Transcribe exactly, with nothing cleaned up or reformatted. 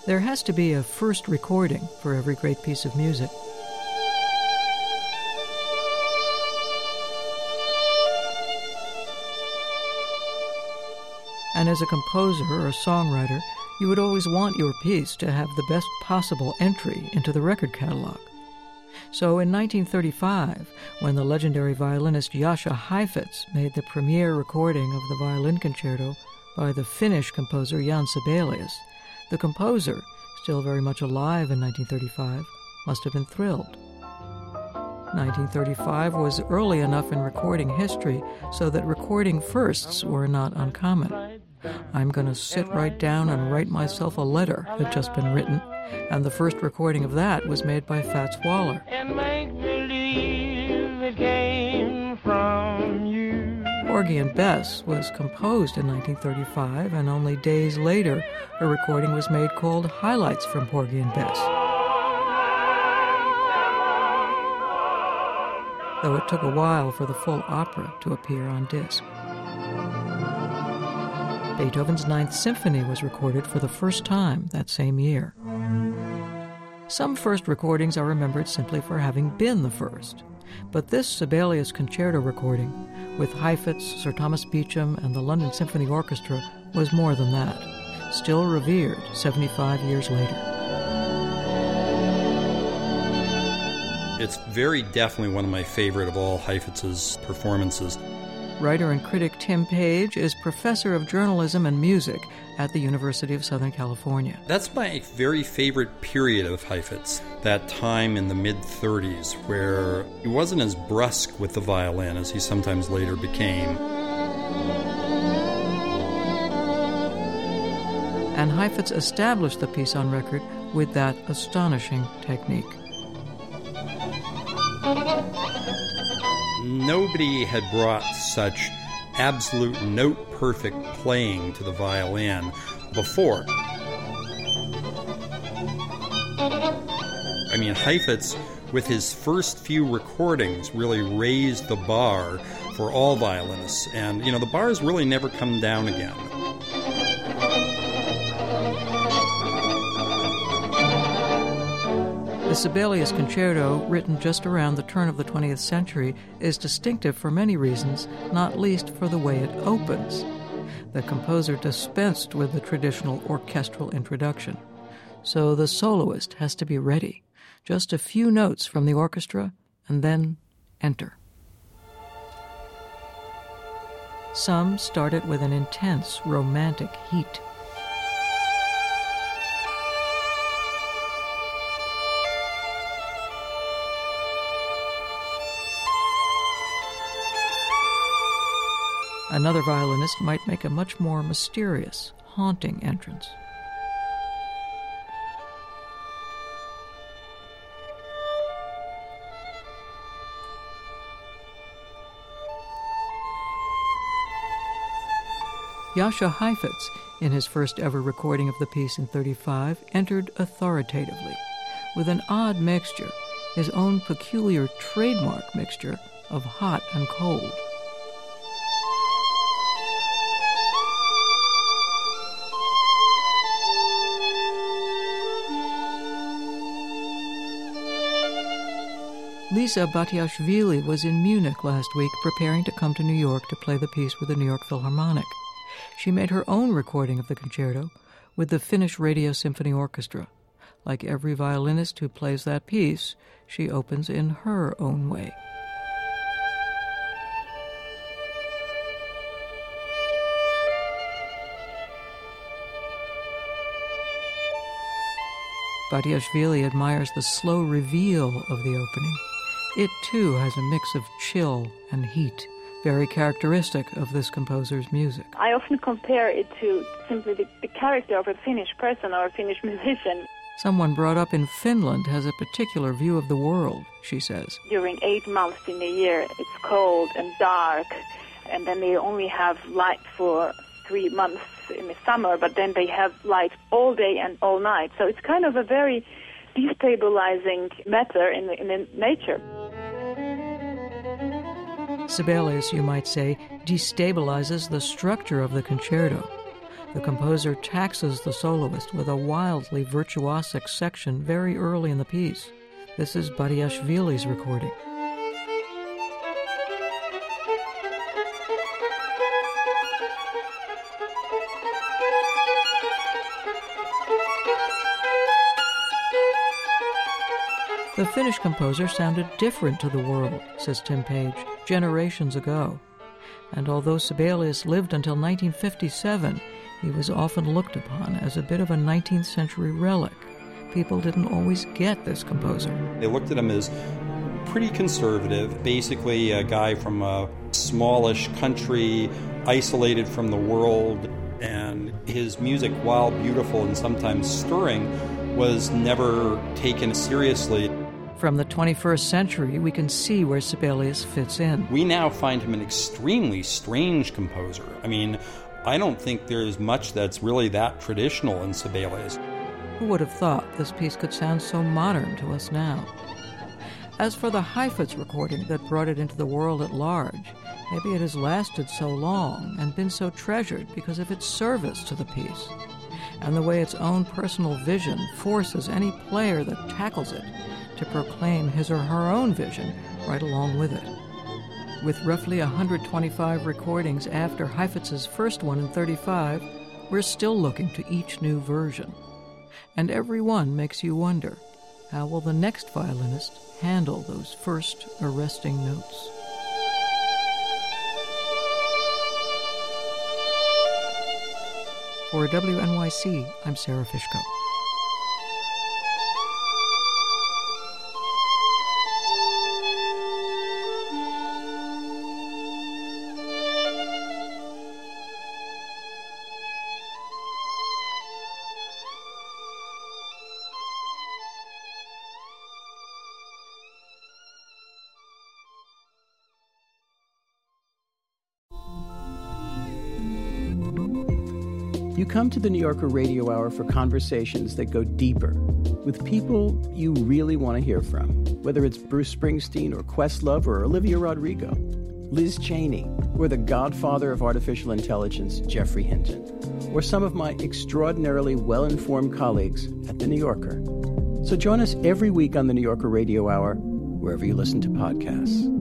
There has to be a first recording for every great piece of music. And as a composer or songwriter, you would always want your piece to have the best possible entry into the record catalog. So in nineteen thirty-five, when the legendary violinist Jascha Heifetz made the premiere recording of the violin concerto by the Finnish composer Jan Sibelius, the composer, still very much alive in nineteen thirty-five, must have been thrilled. nineteen thirty-five was early enough in recording history so that recording firsts were not uncommon. I'm going to sit right down and write myself a letter had just been written, and the first recording of that was made by Fats Waller. And make believe it came from you. Porgy and Bess was composed in nineteen thirty-five, and only days later a recording was made called Highlights from Porgy and Bess. Though it took a while for the full opera to appear on disc. Beethoven's Ninth Symphony was recorded for the first time that same year. Some first recordings are remembered simply for having been the first, but this Sibelius Concerto recording, with Heifetz, Sir Thomas Beecham, and the London Symphony Orchestra, was more than that, still revered seventy-five years later. It's very definitely one of my favorite of all Heifetz's performances. Writer and critic Tim Page is professor of journalism and music at the University of Southern California. That's my very favorite period of Heifetz, that time in the mid-thirties where he wasn't as brusque with the violin as he sometimes later became. And Heifetz established the piece on record with that astonishing technique. Nobody had brought such absolute note-perfect playing to the violin before. I mean, Heifetz, with his first few recordings, really raised the bar for all violinists. And, you know, the bar's really never come down again. The Sibelius Concerto, written just around the turn of the twentieth century, is distinctive for many reasons, not least for the way it opens. The composer dispensed with the traditional orchestral introduction, so the soloist has to be ready. Just a few notes from the orchestra, and then enter. Some start it with an intense, romantic heat. Another violinist might make a much more mysterious, haunting entrance. Jascha Heifetz, in his first ever recording of the piece in thirty-five, entered authoritatively, with an odd mixture, his own peculiar trademark mixture of hot and cold. Lisa Batiashvili was in Munich last week preparing to come to New York to play the piece with the New York Philharmonic. She made her own recording of the concerto with the Finnish Radio Symphony Orchestra. Like every violinist who plays that piece, she opens in her own way. Batiashvili admires the slow reveal of the opening. It, too, has a mix of chill and heat, very characteristic of this composer's music. I often compare it to simply the, the character of a Finnish person or a Finnish musician. Someone brought up in Finland has a particular view of the world, she says. During eight months in the year, it's cold and dark, and then they only have light for three months in the summer, but then they have light all day and all night. So it's kind of a very destabilizing matter in the, in the nature. Sibelius, you might say, destabilizes the structure of the concerto. The composer taxes the soloist with a wildly virtuosic section very early in the piece. This is Badiashvili's recording. The Finnish composer sounded different to the world, says Tim Page, generations ago. And although Sibelius lived until nineteen fifty-seven, he was often looked upon as a bit of a nineteenth century relic. People didn't always get this composer. They looked at him as pretty conservative, basically a guy from a smallish country, isolated from the world, and his music, while beautiful and sometimes stirring, was never taken seriously. From the twenty-first century, we can see where Sibelius fits in. We now find him an extremely strange composer. I mean, I don't think there's much that's really that traditional in Sibelius. Who would have thought this piece could sound so modern to us now? As for the Heifetz recording that brought it into the world at large, maybe it has lasted so long and been so treasured because of its service to the piece, and the way its own personal vision forces any player that tackles it to proclaim his or her own vision right along with it. With roughly one hundred twenty-five recordings after Heifetz's first one in thirty-five, we're still looking to each new version. And every one makes you wonder, how will the next violinist handle those first arresting notes? For W N Y C, I'm Sarah Fishko. You come to the New Yorker Radio Hour for conversations that go deeper with people you really want to hear from, whether it's Bruce Springsteen or Questlove or Olivia Rodrigo, Liz Cheney, or the godfather of artificial intelligence, Geoffrey Hinton, or some of my extraordinarily well-informed colleagues at The New Yorker. So join us every week on the New Yorker Radio Hour, wherever you listen to podcasts.